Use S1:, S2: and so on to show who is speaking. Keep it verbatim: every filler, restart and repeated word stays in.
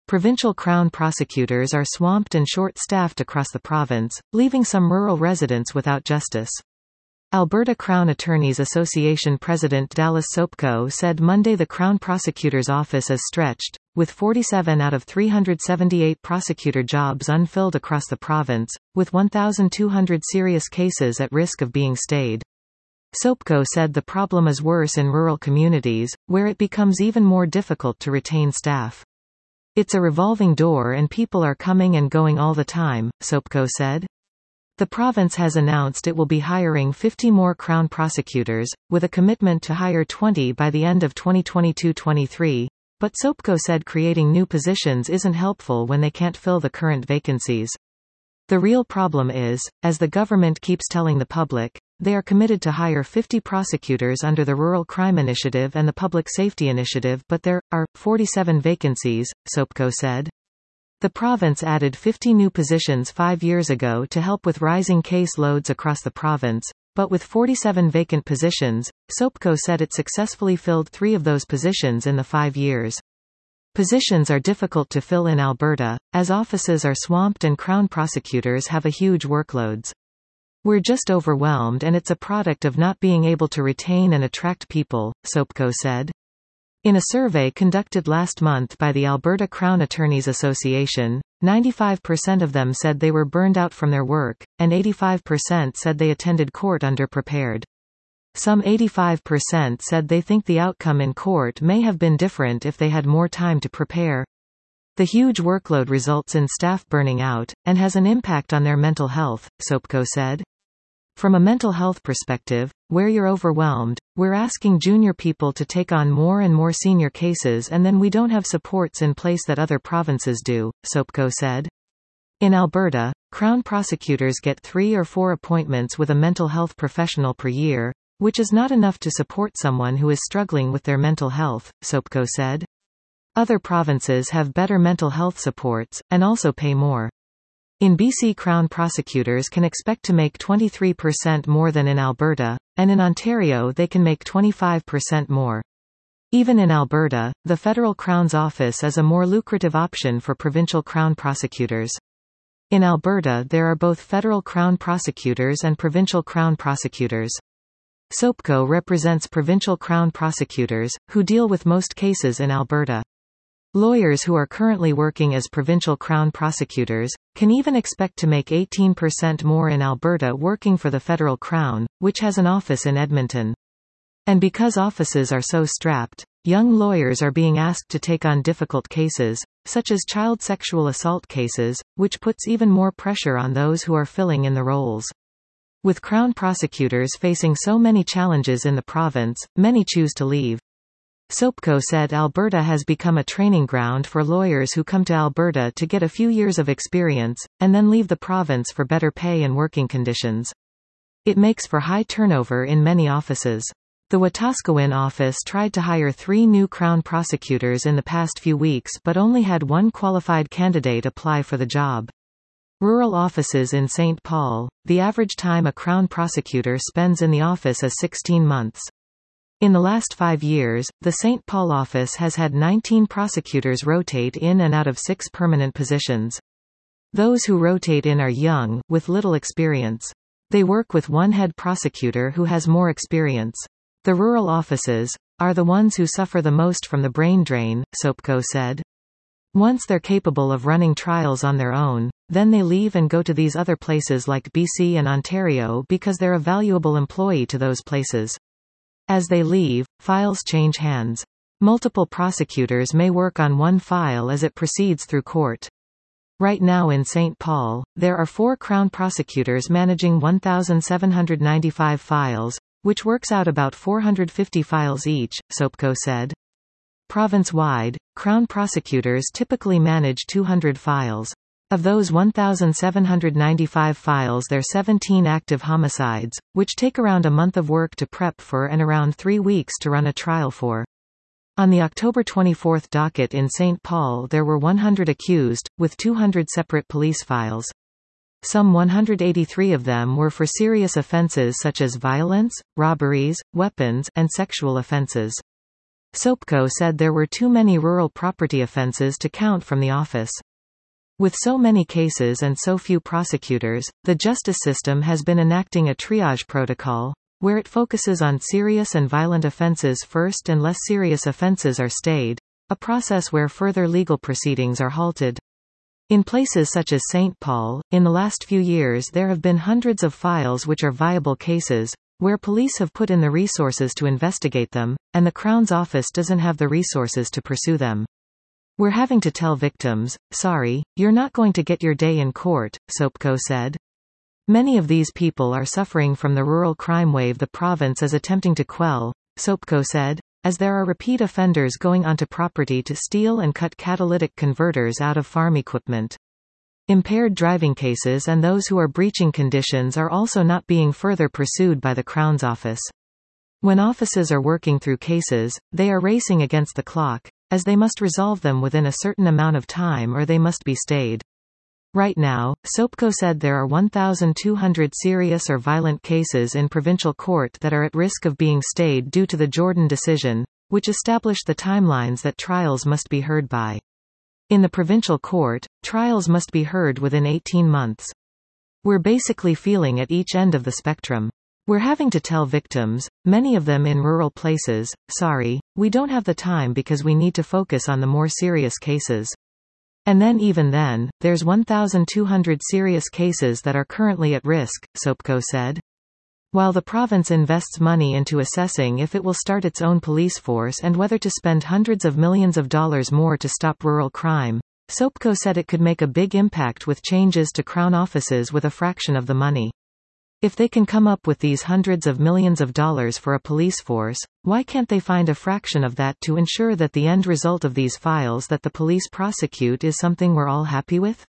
S1: Provincial Crown prosecutors are swamped and short-staffed across the province, leaving some rural residents without justice. Alberta Crown Attorneys Association President Dallas Sopko said Monday the Crown Prosecutor's Office is stretched, with forty-seven out of three hundred seventy-eight prosecutor jobs unfilled across the province, with one thousand two hundred serious cases at risk of being stayed. Sopko said the problem is worse in rural communities, where it becomes even more difficult to retain staff. It's a revolving door and people are coming and going all the time, Sopko said. The province has announced it will be hiring fifty more Crown prosecutors, with a commitment to hire twenty by the end of twenty twenty-two twenty-three, but Sopko said creating new positions isn't helpful when they can't fill the current vacancies. The real problem is, as the government keeps telling the public, they are committed to hire fifty prosecutors under the Rural Crime Initiative and the Public Safety Initiative, but there are forty-seven vacancies, Sopko said. The province added fifty new positions five years ago to help with rising case loads across the province, but with forty-seven vacant positions, Sopko said it successfully filled three of those positions in the five years. Positions are difficult to fill in Alberta, as offices are swamped and Crown prosecutors have a huge workloads. We're just overwhelmed and it's a product of not being able to retain and attract people, Sopko said. In a survey conducted last month by the Alberta Crown Attorneys Association, ninety-five percent of them said they were burned out from their work, and eighty-five percent said they attended court underprepared. Some eighty-five percent said they think the outcome in court may have been different if they had more time to prepare. The huge workload results in staff burning out, and has an impact on their mental health, Sopko said. From a mental health perspective, where you're overwhelmed, we're asking junior people to take on more and more senior cases and then we don't have supports in place that other provinces do, Sopko said. In Alberta, Crown prosecutors get three or four appointments with a mental health professional per year, which is not enough to support someone who is struggling with their mental health, Sopko said. Other provinces have better mental health supports, and also pay more. In B C, Crown prosecutors can expect to make twenty-three percent more than in Alberta, and in Ontario they can make twenty-five percent more. Even in Alberta, the Federal Crown's office is a more lucrative option for provincial Crown prosecutors. In Alberta there are both federal Crown prosecutors and provincial Crown prosecutors. Sopko represents provincial Crown prosecutors, who deal with most cases in Alberta. Lawyers who are currently working as provincial Crown prosecutors can even expect to make eighteen percent more in Alberta working for the Federal Crown, which has an office in Edmonton. And because offices are so strapped, young lawyers are being asked to take on difficult cases, such as child sexual assault cases, which puts even more pressure on those who are filling in the roles. With Crown prosecutors facing so many challenges in the province, many choose to leave. Sopko said Alberta has become a training ground for lawyers who come to Alberta to get a few years of experience, and then leave the province for better pay and working conditions. It makes for high turnover in many offices. The Wetaskiwin office tried to hire three new Crown prosecutors in the past few weeks but only had one qualified candidate apply for the job. Rural offices in Saint Paul, the average time a Crown prosecutor spends in the office is sixteen months. In the last five years, the Saint Paul office has had nineteen prosecutors rotate in and out of six permanent positions. Those who rotate in are young, with little experience. They work with one head prosecutor who has more experience. The rural offices are the ones who suffer the most from the brain drain, Sopko said. Once they're capable of running trials on their own, then they leave and go to these other places like B C and Ontario because they're a valuable employee to those places. As they leave, files change hands. Multiple prosecutors may work on one file as it proceeds through court. Right now in Saint Paul, there are four Crown prosecutors managing one thousand seven hundred ninety-five files, which works out about four hundred fifty files each, Sopko said. Province-wide, Crown prosecutors typically manage two hundred files. Of those one thousand seven hundred ninety-five files, there are seventeen active homicides, which take around a month of work to prep for and around three weeks to run a trial for. On the October twenty-fourth docket in Saint Paul there were one hundred accused, with two hundred separate police files. Some one hundred eighty-three of them were for serious offences such as violence, robberies, weapons, and sexual offences. Sopko said there were too many rural property offences to count from the office. With so many cases and so few prosecutors, the justice system has been enacting a triage protocol, where it focuses on serious and violent offences first and less serious offences are stayed, a process where further legal proceedings are halted. In places such as Saint Paul, in the last few years there have been hundreds of files which are viable cases, where police have put in the resources to investigate them, and the Crown's office doesn't have the resources to pursue them. We're having to tell victims, sorry, you're not going to get your day in court, Sopko said. Many of these people are suffering from the rural crime wave the province is attempting to quell, Sopko said, as there are repeat offenders going onto property to steal and cut catalytic converters out of farm equipment. Impaired driving cases and those who are breaching conditions are also not being further pursued by the Crown's office. When offices are working through cases, they are racing against the clock, as they must resolve them within a certain amount of time or they must be stayed. Right now, Sopko said there are one thousand two hundred serious or violent cases in provincial court that are at risk of being stayed due to the Jordan decision, which established the timelines that trials must be heard by. In the provincial court, trials must be heard within eighteen months. We're basically feeling at each end of the spectrum. We're having to tell victims, many of them in rural places, sorry, we don't have the time because we need to focus on the more serious cases. And then even then, there's one thousand two hundred serious cases that are currently at risk, Sopko said. While the province invests money into assessing if it will start its own police force and whether to spend hundreds of millions of dollars more to stop rural crime, Sopko said it could make a big impact with changes to Crown offices with a fraction of the money. If they can come up with these hundreds of millions of dollars for a police force, why can't they find a fraction of that to ensure that the end result of these files that the police prosecute is something we're all happy with?